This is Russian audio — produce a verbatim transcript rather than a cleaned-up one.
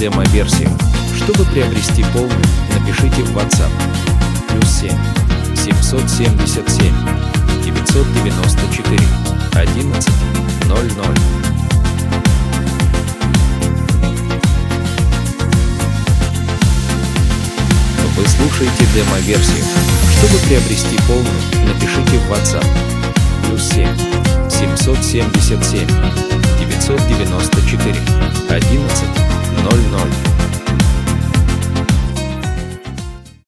демо-версию. Чтобы приобрести полную, напишите в WhatsApp. Плюс семь семьсот семьдесят семь девятьсот девяносто четыре одиннадцать ноль ноль. Вы слушаете демо-версию. Чтобы приобрести полную, напишите в WhatsApp. Плюс семь семьсот семьдесят семь девятьсот девяносто четыре одиннадцать ноль ноль.